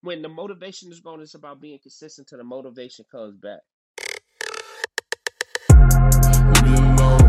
When the motivation is gone, it's about being consistent till the motivation comes back. Leave me alone.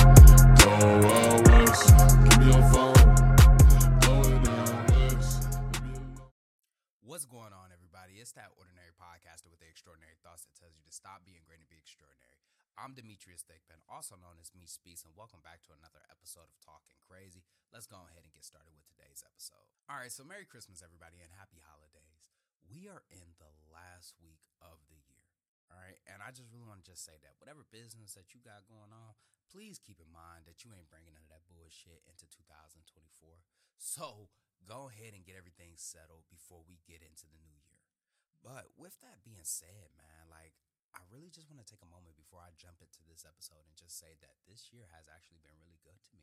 Go out west. Give me your phone. Blow it down west. Leave me alone. What's going on, everybody? It's that ordinary podcaster with the extraordinary thoughts that tells you to stop being great and be extraordinary. I'm Demetrius Thigpen, also known as Me Speaks, and welcome back to another episode of Talking Crazy. Let's go ahead and get started with today's episode. All right, so Merry Christmas, everybody, and Happy Holidays. We are in the last week of the year, all right? And I just really want to just say that whatever business that you got going on, please keep in mind that you ain't bringing none of that bullshit into 2024. So go ahead and get everything settled before we get into the new year. But with that being said, man, I really just want to take a moment before I jump into this episode and just say that this year has actually been really good to me.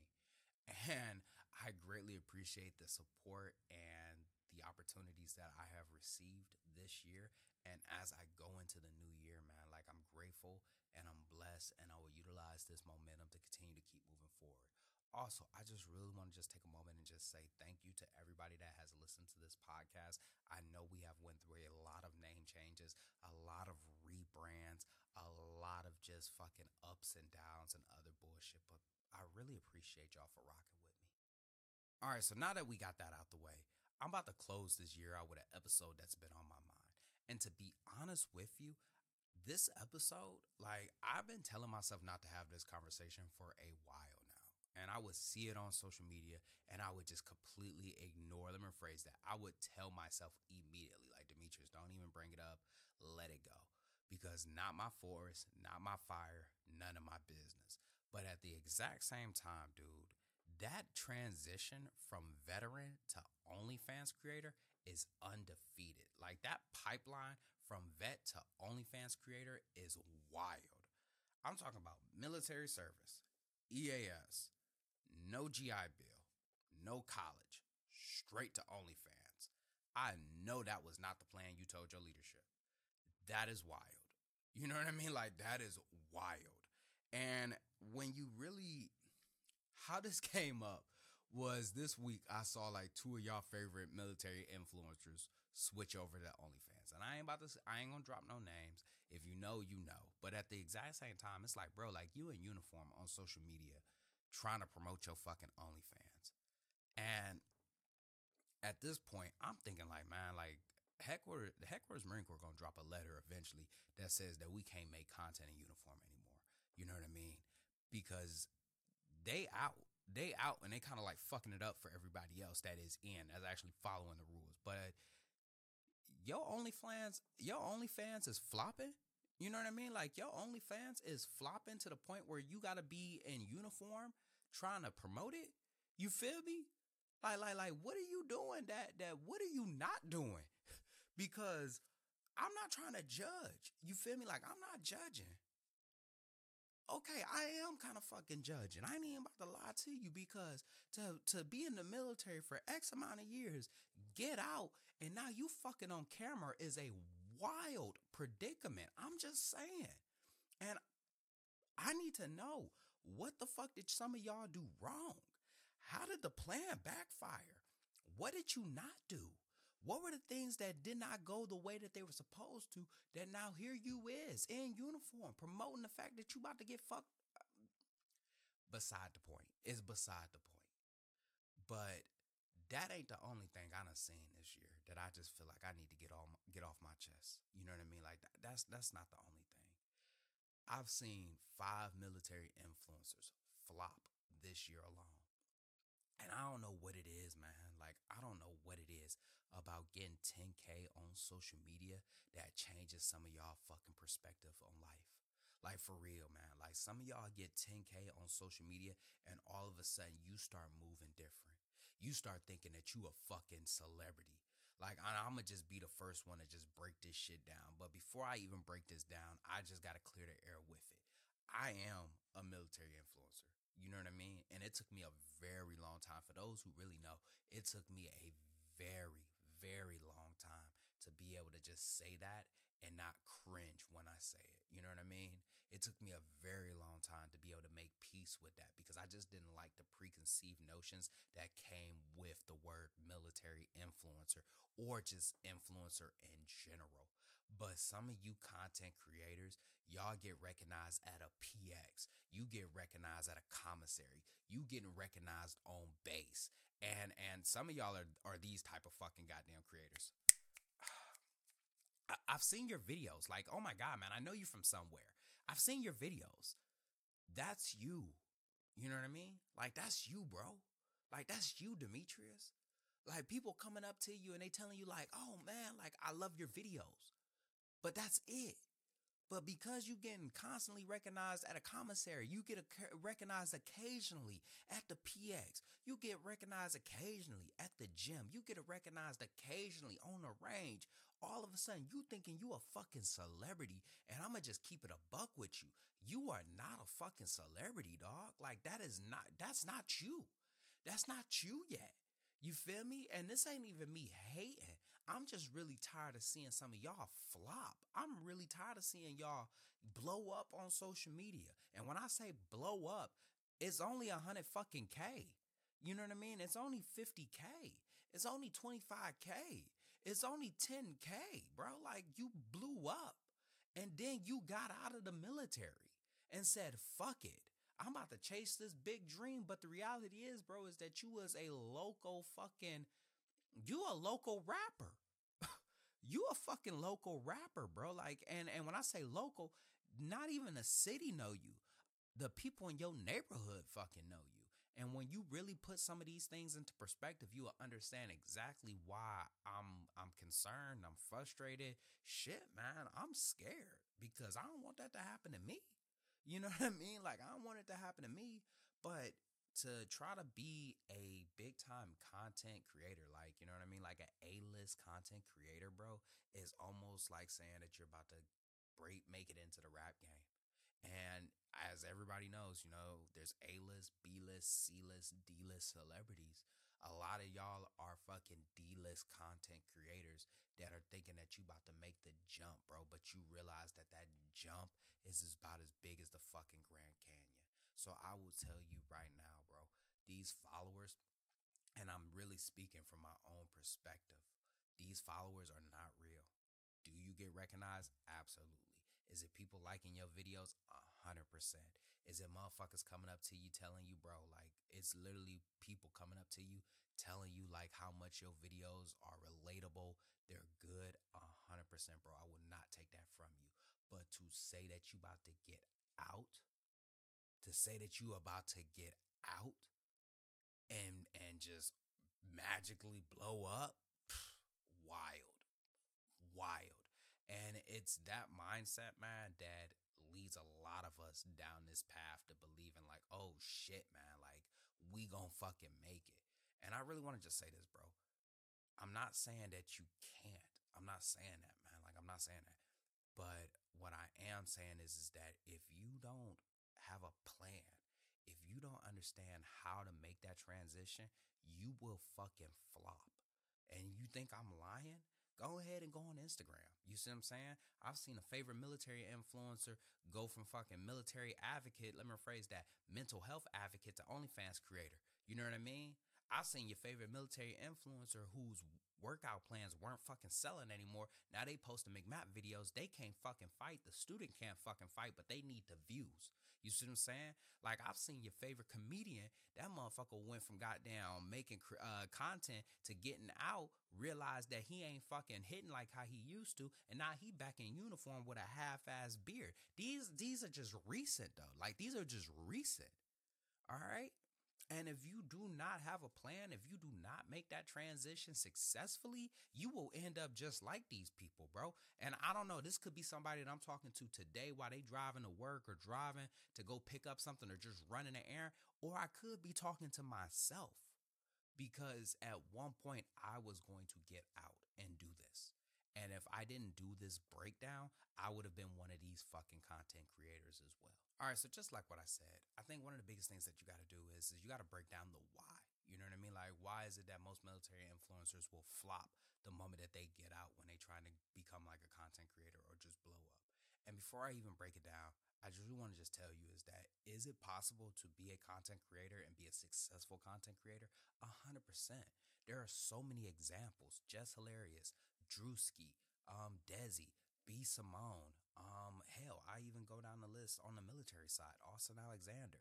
And I greatly appreciate the support and the opportunities that I have received this year. And as I go into the new year, man, I'm grateful and I'm blessed, and I will utilize this momentum to continue to keep moving forward. Also, I just really want to just take a moment and just say thank you to everybody that has listened to this podcast. I know we have went through a lot of name changes, a lot of rebrands, a lot of just fucking ups and downs and other bullshit, but I really appreciate y'all for rocking with me. All right, so now that we got that out the way, I'm about to close this year out with an episode that's been on my mind. And to be honest with you, this episode, I've been telling myself not to have this conversation for a while now. And I would see it on social media and I would just completely ignore. Let me rephrase that. I would tell myself immediately, like, Demetrius, don't even bring it up. Let it go. Because not my forest, not my fire, none of my business. But at the exact same time, dude, that transition from veteran to OnlyFans creator is undefeated. Like, that pipeline from vet to OnlyFans creator is wild. I'm talking about military service, EAS, no GI Bill, no college, straight to OnlyFans. I know that was not the plan you told your leadership. That is wild. You know what I mean? That is wild. And when you really, how this came up was this week I saw two of y'all favorite military influencers switch over to OnlyFans. And I ain't gonna drop no names. If you know, you know. But at the exact same time, it's like, bro, you in uniform on social media trying to promote your fucking OnlyFans. And at this point, I'm thinking the headquarters Marine Corps gonna drop a letter eventually that says that we can't make content in uniform anymore. You know what I mean? Because they out, and they kind of fucking it up for everybody else that is in, as actually following the rules. But your OnlyFans is flopping. You know what I mean? Your OnlyFans is flopping to the point where you gotta be in uniform trying to promote it. You feel me? What are you doing? What are you not doing? Because I'm not trying to judge. You feel me? I'm not judging. Okay, I am kind of fucking judging. I ain't even about to lie to you, because to be in the military for X amount of years, get out, and now you fucking on camera is a wild predicament. I'm just saying. And I need to know, what the fuck did some of y'all do wrong? How did the plan backfire? What did you not do? What were the things that did not go the way that they were supposed to, that now here you is in uniform promoting the fact that you about to get fucked? Beside the point. It's beside the point. But that ain't the only thing I done seen this year that I just feel like I need to get off my chest. You know what I mean? That's not the only thing. I've seen 5 military influencers flop this year alone. And I don't know what it is, man. I don't know what it is about getting 10K on social media that changes some of y'all fucking perspective on life. For real, man. Some of y'all get 10K on social media and all of a sudden you start moving different. You start thinking that you a fucking celebrity. I'm going to just be the first one to just break this shit down. But before I even break this down, I just got to clear the air with it. I am a military influencer. You know what I mean? And it took me a very long time. For those who really know, it took me a very, very long time to be able to just say that and not cringe when I say it. You know what I mean? It took me a very long time to be able to make peace with that because I just didn't like the preconceived notions that came with the word military influencer or just influencer in general. But some of you content creators, y'all get recognized at a PX. You get recognized at a commissary. You getting recognized on base. And some of y'all are these type of fucking goddamn creators. I've seen your videos. Like, oh my God, man, I know you from somewhere. I've seen your videos. That's you. You know what I mean? Like, that's you, bro. Like, that's you, Demetrius. Like, people coming up to you and they telling you like, oh man, like, I love your videos. But that's it. But because you getting constantly recognized at a commissary, you get recognized occasionally at the PX. You get recognized occasionally at the gym. You get recognized occasionally on the range. All of a sudden, you thinking you a fucking celebrity, and I'm gonna just keep it a buck with you. You are not a fucking celebrity, dog. Like, that's not you. That's not you yet. You feel me? And this ain't even me hating. I'm just really tired of seeing some of y'all flop. I'm really tired of seeing y'all blow up on social media. And when I say blow up, it's only 100 fucking K. You know what I mean? It's only 50K. It's only 25K. It's only 10K, bro. Like, you blew up. And then you got out of the military and said, fuck it. I'm about to chase this big dream. But the reality is, bro, is that you was a local rapper. You a fucking local rapper, bro. Like, and when I say local, not even the city know you. The people in your neighborhood fucking know you. And when you really put some of these things into perspective, you will understand exactly why I'm concerned, I'm frustrated. Shit, man, I'm scared because I don't want that to happen to me. You know what I mean? Like, I don't want it to happen to me, but to try to be a big time content creator, like, you know what I mean? Like an A-list content creator, bro, is almost like saying that you're about to make it into the rap game. And as everybody knows, you know, there's A-list, B-list, C-list, D-list celebrities. A lot of y'all are fucking D-list content creators that are thinking that you about to make the jump, bro. But you realize that jump is about as big as the fucking Grand Canyon. So I will tell you right now, bro, these followers, and I'm really speaking from my own perspective, these followers are not real. Do you get recognized? Absolutely. Is it people liking your videos? 100%. Is it motherfuckers coming up to you telling you, bro, like, it's literally people coming up to you telling you like how much your videos are relatable, they're good? 100%, bro. I will not take that from you. But to say that you about to get out, and just magically blow up, wild. And it's that mindset, man, that leads a lot of us down this path to believing like, oh shit, man, like, we gonna fucking make it. And I really want to just say this, bro. I'm not saying that you can't. I'm not saying that, man. Like, I'm not saying that. But what I am saying is that if you don't have a plan, if you don't understand how to make that transition, you will fucking flop. And you think I'm lying? Go ahead and go on Instagram. You see what I'm saying? I've seen a favorite military influencer go from fucking military advocate, let me rephrase that, mental health advocate to OnlyFans creator. You know what I mean? I've seen your favorite military influencer whose workout plans weren't fucking selling anymore. Now they posting McMap videos. They can't fucking fight. The student can't fucking fight, but they need the views. You see what I'm saying? Like, I've seen your favorite comedian. That motherfucker went from goddamn making content to getting out, realized that he ain't fucking hitting like how he used to, and now he back in uniform with a half-ass beard. These are just recent, though. Like, these are just recent. All right? And if you do not have a plan, if you do not make that transition successfully, you will end up just like these people, bro. And I don't know, this could be somebody that I'm talking to today while they driving to work or driving to go pick up something or just running an errand. Or I could be talking to myself because at one point I was going to get out and do this. And if I didn't do this breakdown, I would have been one of these fucking content creators as well. All right, so just like what I said, I think one of the biggest things that you got to do is you got to break down the why. You know what I mean? Like, why is it that most military influencers will flop the moment that they get out when they trying to become like a content creator or just blow up? And before I even break it down, I just really want to just tell you is it possible to be a content creator and be a successful content creator? 100%. There are so many examples. Just Hilarious, Drewski, Desi, B. Simone. Hell, I even go down the list on the military side. Austin Alexander,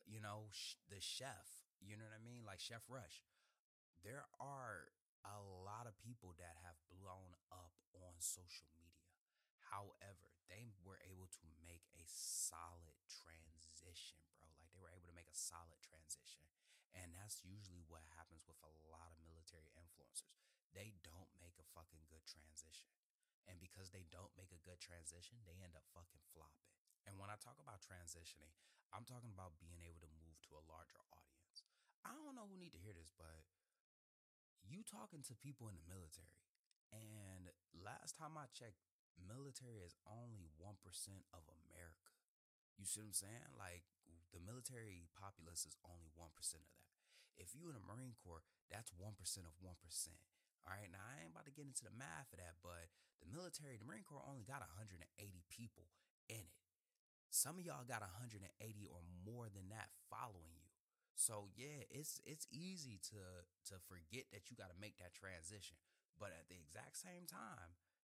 the chef. You know what I mean? Like Chef Rush. There are a lot of people that have blown up on social media. However, they were able to make a solid transition, bro. Like they were able to make a solid transition. And that's usually what happens with a lot of military influencers. They don't make a fucking good transition. And because they don't make a good transition, they end up fucking flopping. And when I talk about transitioning, I'm talking about being able to move to a larger audience. I don't know who need to hear this, but you talking to people in the military. And last time I checked, military is only 1% of America. You see what I'm saying? Like the military populace is only 1% of that. If you in the Marine Corps, that's 1% of 1%. All right. Now I ain't about to get into the math of that, but the Marine Corps only got 180 people in it. Some of y'all got 180 or more than that following you. So yeah, it's easy to forget that you got to make that transition. But at the exact same time,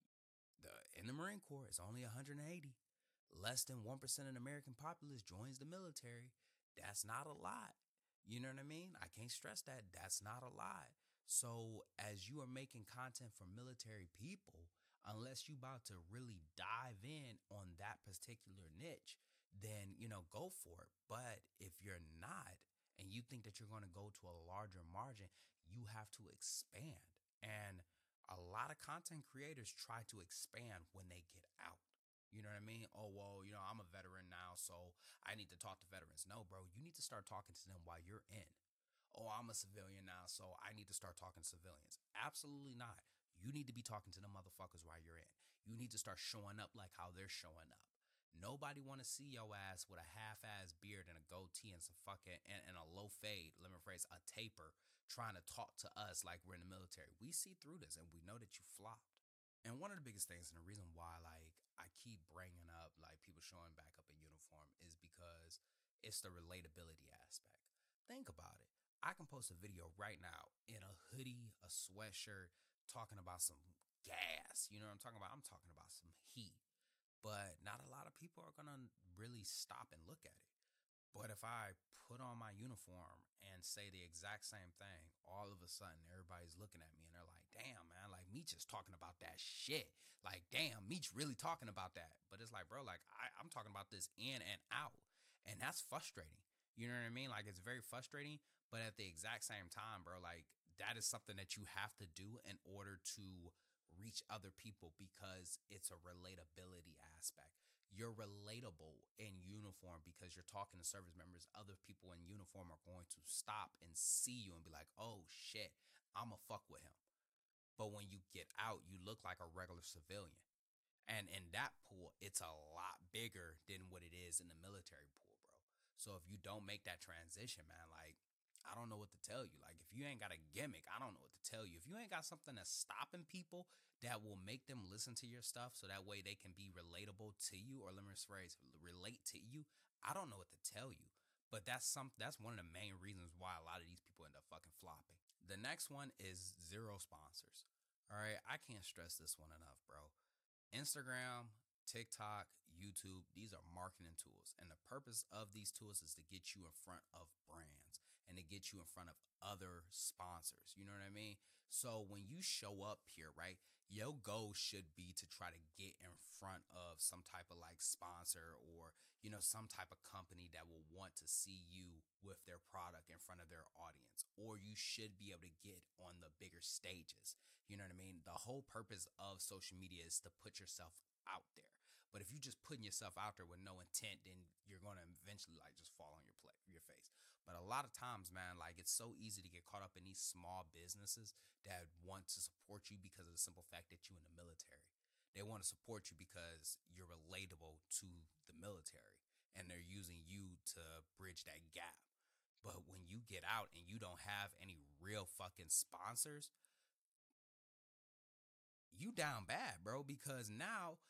in the Marine Corps, it's only 180. Less than 1% of the American populace joins the military. That's not a lot. You know what I mean? I can't stress that. That's not a lot. So as you are making content for military people, unless you about to really dive in on that particular niche, then, go for it. But if you're not, and you think that you're going to go to a larger margin, you have to expand. And a lot of content creators try to expand when they get out. You know what I mean? Oh, well, I'm a veteran now, so I need to talk to veterans. No, bro, you need to start talking to them while you're in. Oh, I'm a civilian now, so I need to start talking to civilians. Absolutely not. You need to be talking to them motherfuckers while you're in. You need to start showing up like how they're showing up. Nobody want to see your ass with a half-ass beard and a goatee and some fucking and a low fade, let me rephrase, a taper, trying to talk to us like we're in the military. We see through this and we know that you flopped. And one of the biggest things and the reason why I keep bringing up people showing back up in uniform is because it's the relatability aspect. Think about it. I can post a video right now in a hoodie, a sweatshirt, talking about some gas. You know what I'm talking about? I'm talking about some heat. But not a lot of people are going to really stop and look at it. But if I put on my uniform and say the exact same thing, all of a sudden everybody's looking at me and they're like, damn, man, Meech is talking about that shit. Damn, Meech really talking about that. But it's like, bro, I'm talking about this in and out. And that's frustrating. You know what I mean? It's very frustrating. But at the exact same time, bro, that is something that you have to do in order to reach other people because it's a relatability aspect. You're relatable in uniform because you're talking to service members. Other people in uniform are going to stop and see you and be like, oh shit, I'ma fuck with him. But when you get out, you look like a regular civilian. And in that pool, it's a lot bigger than what it is in the military pool, bro. So if you don't make that transition, man, I don't know what to tell you. If you ain't got a gimmick, I don't know what to tell you. If you ain't got something that's stopping people that will make them listen to your stuff so that way they can be relatable to you, or let me rephrase, relate to you, I don't know what to tell you. But that's one of the main reasons why a lot of these people end up fucking flopping. The next one is zero sponsors. All right, I can't stress this one enough, bro. Instagram, TikTok, YouTube, these are marketing tools. And the purpose of these tools is to get you in front of brands and to get you in front of other sponsors. You know what I mean? So when you show up here, right, your goal should be to try to get in front of some type of sponsor or, some type of company that will want to see you with their product in front of their audience. Or you should be able to get on the bigger stages. You know what I mean? The whole purpose of social media is to put yourself out there. But if you're just putting yourself out there with no intent, then you're going to eventually just fall on your face. But a lot of times, man, it's so easy to get caught up in these small businesses that want to support you because of the simple fact that you're in the military. They want to support you because you're relatable to the military and they're using you to bridge that gap. But when you get out and you don't have any real fucking sponsors, you down bad, bro, because now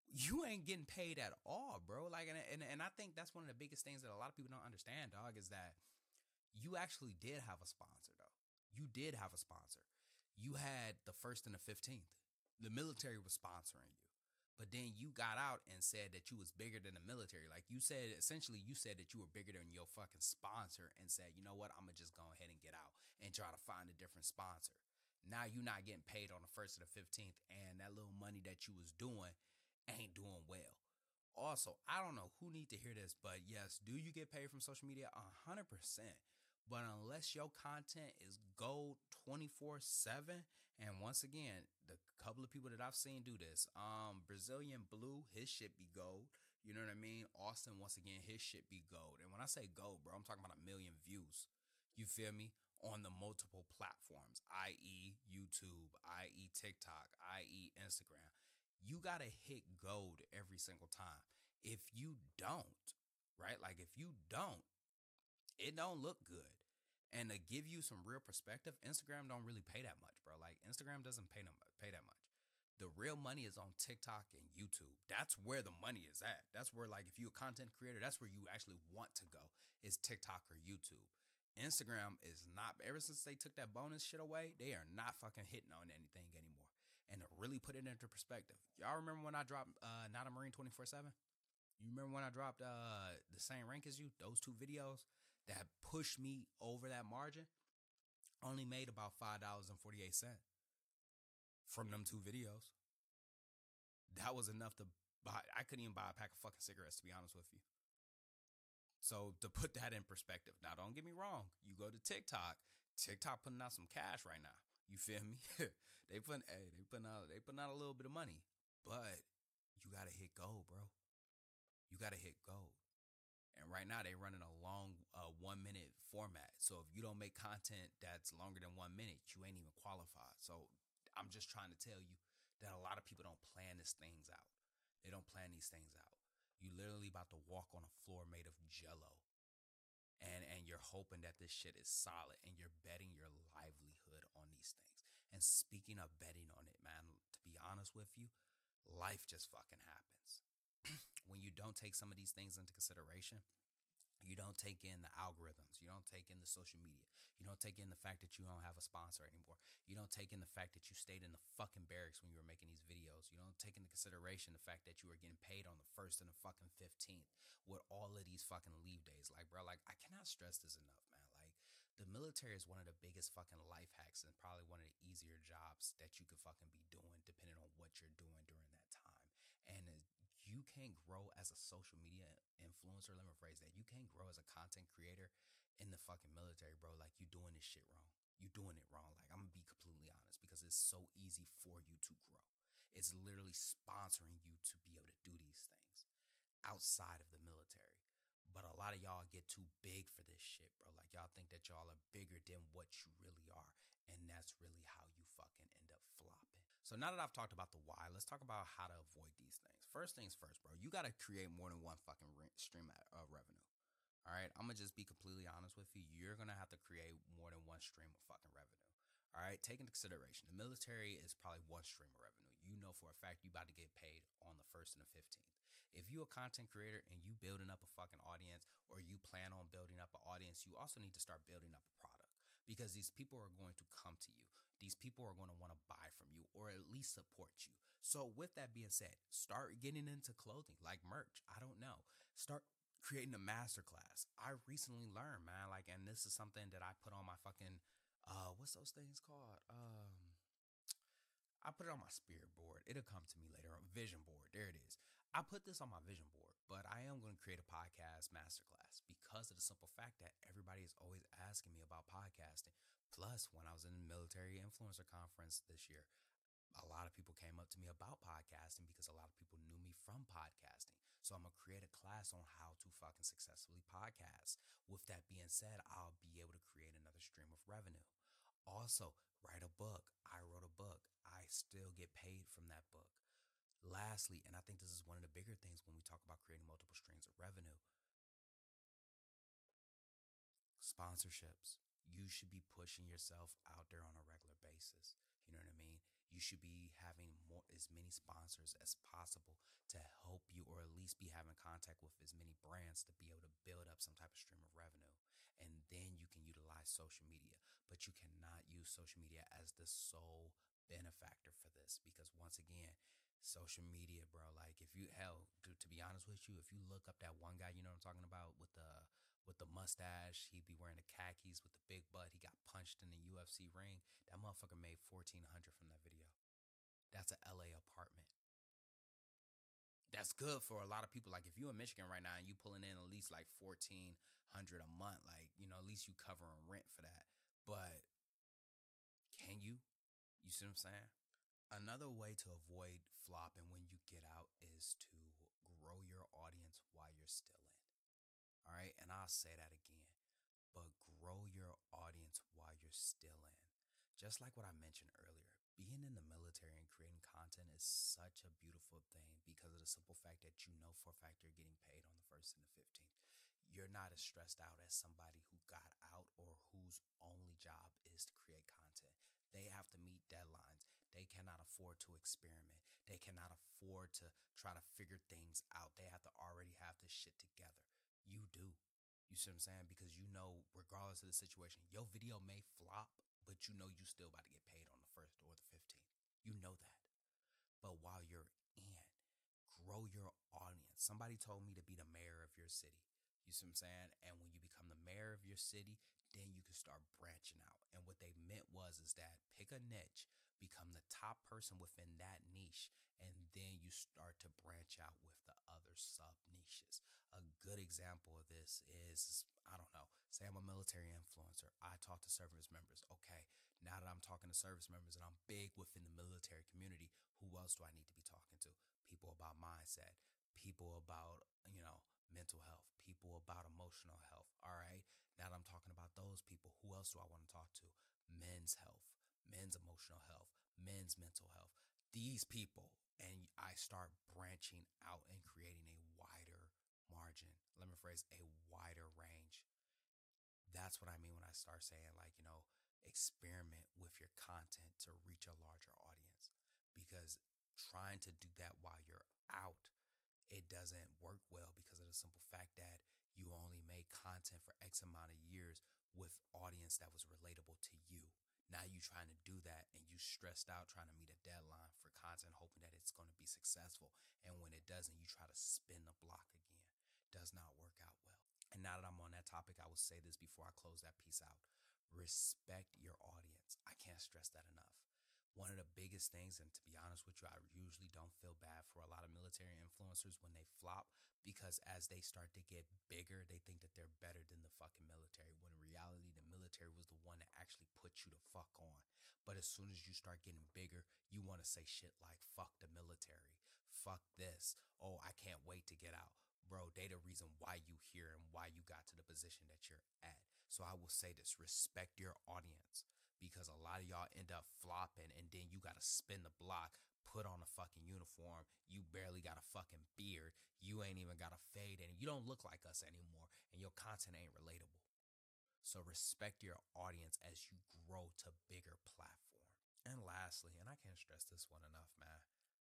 you ain't getting paid at all, bro. Like, and I think that's one of the biggest things that a lot of people don't understand, dog, is that you actually did have a sponsor, though. You did have a sponsor. You had the 1st and the 15th. The military was sponsoring you. But then you got out and said that you was bigger than the military. Like you said, essentially you said that you were bigger than your fucking sponsor and said, you know what, I'm going to just go ahead and get out and try to find a different sponsor. Now you're not getting paid on the 1st or the 15th, and that little money that you was doing ain't doing well. Also, I don't know who need to hear this, but yes, do you get paid from social media? 100%. But unless your content is gold 24/7, and once again, the couple of people that I've seen do this, Brazilian Blue, his shit be gold. You know what I mean? Austin, once again, his shit be gold. And when I say gold, bro, I'm talking about 1 million views. You feel me? On the multiple platforms, i.e. YouTube, i.e. TikTok, i.e. Instagram. You got to hit gold every single time. If you don't, right? Like if you don't, it don't look good. And to give you some real perspective, Instagram don't really pay that much, bro. Like Instagram doesn't pay that much. The real money is on TikTok and YouTube. That's where the money is at. That's where, like, if you're a content creator, that's where you actually want to go, is TikTok or YouTube. Instagram is not, ever since they took that bonus shit away, they are not fucking hitting on anything anymore. And to really put it into perspective, y'all remember when I dropped Not a Marine 24/7? You remember when I dropped The Same Rank as You? Those 2 videos that pushed me over that margin only made about $5.48 from them 2 videos. That was enough to buy. I couldn't even buy a pack of fucking cigarettes, to be honest with you. So to put that in perspective, now don't get me wrong. You go to TikTok putting out some cash right now. You feel me? they putting out a little bit of money, but you gotta hit gold, bro. You gotta hit gold. And right now they running a long 1 minute format. So if you don't make content that's longer than 1 minute, you ain't even qualified. So I'm just trying to tell you that a lot of people don't plan these things out. They don't plan these things out. You literally about to walk on a floor made of jello. And you're hoping that this shit is solid, and you're betting your livelihood on these things. And speaking of betting on it, man, to be honest with you, life just fucking happens. When you don't take some of these things into consideration, you don't take in the algorithms. You don't take in the social media. You don't take in the fact that you don't have a sponsor anymore. You don't take in the fact that you stayed in the fucking barracks when you were making these videos. You don't take into consideration the fact that you were getting paid on the 1st and the fucking 15th with all of these fucking leave days. Like, bro, like, I cannot stress this enough, man. Like, the military is one of the biggest fucking life hacks and probably one of the easier jobs that you could fucking be doing depending on what you're doing during that time. And you can't grow as a social media influencer. Let me rephrase that. You can't grow as a content creator in the fucking military, bro. Like, you doing this shit wrong. You doing it wrong. Like, I'm gonna be completely honest, because it's so easy for you to grow. It's literally sponsoring you to be able to do these things outside of the military. But a lot of y'all get too big for this shit, bro. Like, y'all think that y'all are bigger than what you really are. And that's really how you fucking end up flopping. So now that I've talked about the why, let's talk about how to avoid these things. First things first, bro. You got to create more than one fucking stream of revenue. All right? I'm going to just be completely honest with you. You're going to have to create more than one stream of fucking revenue. All right? Take into consideration, the military is probably one stream of revenue. You know for a fact you about to get paid on the 1st and the 15th. If you're a content creator and you building up a fucking audience, or you plan on building up an audience, you also need to start building up a product, because these people are going to come to you. These people are going to want to buy from you, or at least support you. So with that being said, start getting into clothing, like merch. I don't know. Start creating a masterclass. I recently learned, man, like, and this is something that I put on my fucking, what's those things called? I put it on my spirit board. It'll come to me later on. Vision board. There it is. I put this on my vision board, but I am going to create a podcast masterclass because of the simple fact that everybody is always asking me about podcasting. Plus, when I was in the military influencer conference this year, a lot of people came up to me about podcasting because a lot of people knew me from podcasting. So I'm going to create a class on how to fucking successfully podcast. With that being said, I'll be able to create another stream of revenue. Also, write a book. I wrote a book. I still get paid from that book. Lastly, and I think this is one of the bigger things when we talk about creating multiple streams of revenue, sponsorships. You should be pushing yourself out there on a regular basis. You know what I mean? You should be having as many sponsors as possible to least be having contact with as many brands to be able to build up some type of stream of revenue. And then you can utilize social media. But you cannot use social media as the sole benefactor for this, because once again, social media, bro, like if you to be honest with you, if you look up that one guy, you know what I'm talking about, with the mustache, he'd be wearing the khakis with the big butt, he got punched in the UFC ring. That motherfucker made $1,400 from that video. That's a LA apartment. That's good for a lot of people. Like if you're in Michigan right now and you pulling in at least like $1,400 a month, like, you know, at least you covering rent for that. But can you? You see what I'm saying? Another way to avoid flopping when you get out is to grow your audience while you're still in. All right. And I'll say that again, but grow your audience while you're still in. Just like what I mentioned earlier, being in the military and creating content is such a beautiful thing because of the simple fact that you know for a fact you're getting paid on the 1st and the 15th. You're not as stressed out as somebody who got out or whose only job is to create content. They have to meet deadlines. They cannot afford to experiment. They cannot afford to try to figure things out. They have to already have this shit together. You do. You see what I'm saying? Because you know, regardless of the situation, your video may flop, but you know you still about to get paid on the 1st or the 15th. You know that. But while you're in, grow your audience. Somebody told me to be the mayor of your city. You see what I'm saying? And when you become the mayor of your city, then you can start branching out. And what they meant is that pick a niche, become the top person within that niche, and then you start to branch out with the other sub niches. A good example of this is, I don't know, say I'm a military influencer. I talk to service members. Okay, now that I'm talking to service members and I'm big within the military community, who else do I need to be talking to? People about mindset, people about, you know, mental health, people about emotional health. All right. Now that I'm talking about those people, who else do I want to talk to? Men's health, men's emotional health, men's mental health. These people. And I start branching out and creating a wider margin. Let me phrase, a wider range. That's what I mean when I start saying, like, you know, experiment with your content to reach a larger audience, because trying to do that while you're out, it doesn't work well because of the simple fact that you only made content for X amount of years with audience that was relatable to you. Now you trying to do that and you stressed out trying to meet a deadline for content, hoping that it's going to be successful. And when it doesn't, you try to spin the block again. Does not work out well. And now that I'm on that topic, I will say this before I close that piece out. Respect your audience. I can't stress that enough. One of the biggest things, and to be honest with you, I usually don't feel bad for a lot of military influencers when they flop, because as they start to get bigger, they think that they're better than the fucking military, when in reality, the military was the one that actually put you the fuck on. But as soon as you start getting bigger, you want to say shit like, fuck the military, fuck this, oh, I can't wait to get out. Bro, they the reason why you here and why you got to the position that you're at. So I will say this, respect your audience. Because a lot of y'all end up flopping and then you got to spin the block, put on a fucking uniform. You barely got a fucking beard. You ain't even got a fade and you don't look like us anymore and your content ain't relatable. So respect your audience as you grow to bigger platform. And lastly, and I can't stress this one enough, man,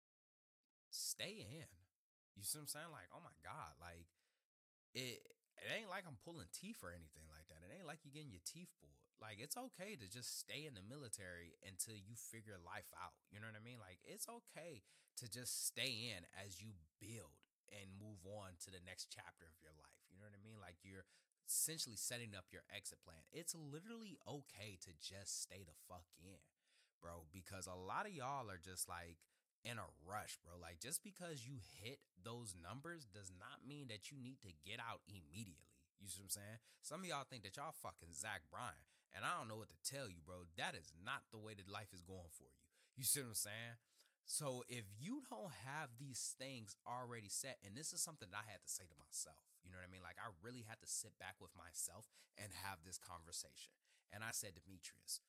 stay in. You see what I'm saying? Like, oh my God, like it ain't like I'm pulling teeth or anything like that. It ain't like you're getting your teeth pulled. Like, it's okay to just stay in the military until you figure life out. You know what I mean? Like, it's okay to just stay in as you build and move on to the next chapter of your life. You know what I mean? Like, you're essentially setting up your exit plan. It's literally okay to just stay the fuck in, bro, because a lot of y'all are just like in a rush, bro. Like, just because you hit those numbers does not mean that you need to get out immediately. You see what I'm saying? Some of y'all think that y'all fucking Zach Bryan, and I don't know what to tell you, bro. That is not the way that life is going for you. You see what I'm saying? So if you don't have these things already set, and this is something that I had to say to myself, you know what I mean? Like, I really had to sit back with myself and have this conversation. And I said, Demetrius,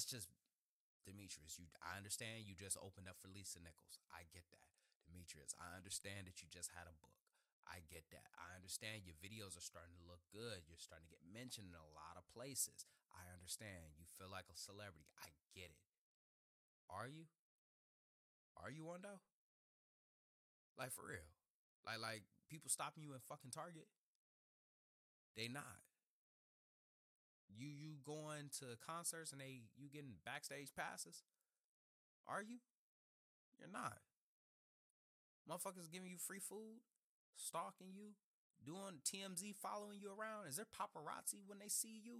I understand you just opened up for Lisa Nichols. I get that. Demetrius, I understand that you just had a book. I get that. I understand your videos are starting to look good. You're starting to get mentioned in a lot of places. I understand. You feel like a celebrity. I get it. Are you? Are you one though? Like, for real. Like people stopping you in fucking Target. They not. You going to concerts and you getting backstage passes? Are you? You're not. Motherfuckers giving you free food, stalking you, doing TMZ, following you around. Is there paparazzi when they see you?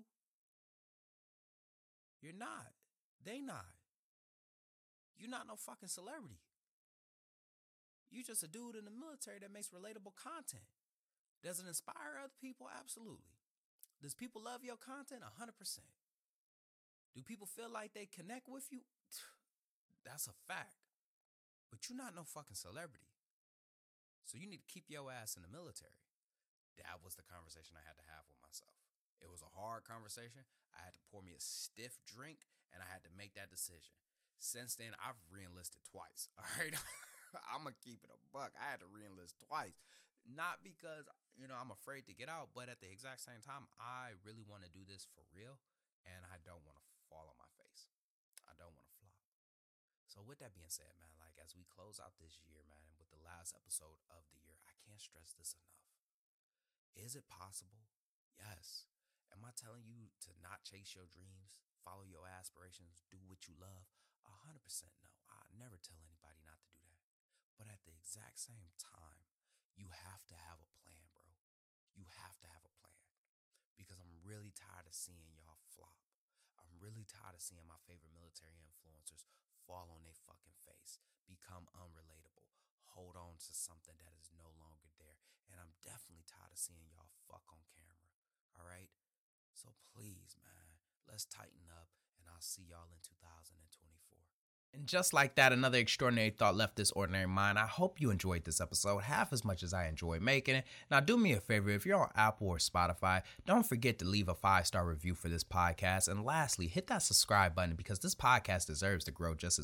You're not. They not. You're not no fucking celebrity. You just a dude in the military that makes relatable content. Does it inspire other people? Absolutely. Does people love your content? 100%. Do people feel like they connect with you? That's a fact. But you're not no fucking celebrity. So you need to keep your ass in the military. That was the conversation I had to have with myself. It was a hard conversation. I had to pour me a stiff drink, and I had to make that decision. Since then, I've re-enlisted twice. All right? I'm going to keep it a buck. I had to re-enlist twice. Not because, I'm afraid to get out, but at the exact same time, I really want to do this for real, and I don't want to fall on my face. I don't want to flop. So with that being said, man, like as we close out this year, man, with the last episode of the year, I can't stress this enough. Is it possible? Yes. Am I telling you to not chase your dreams, follow your aspirations, do what you love? 100% no. I never tell anybody not to do that. But at the exact same time, you have to have a plan, bro. You have to have a plan. Because I'm really tired of seeing y'all flop. I'm really tired of seeing my favorite military influencers fall on their fucking face, become unrelatable, hold on to something that is no longer there. And I'm definitely tired of seeing y'all fuck on camera. All right? So please, man, let's tighten up, and I'll see y'all in 2024. And just like that, another extraordinary thought left this ordinary mind. I hope you enjoyed this episode half as much as I enjoyed making it. Now, do me a favor, if you're on Apple or Spotify, don't forget to leave a 5-star review for this podcast. And lastly, hit that subscribe button because this podcast deserves to grow just as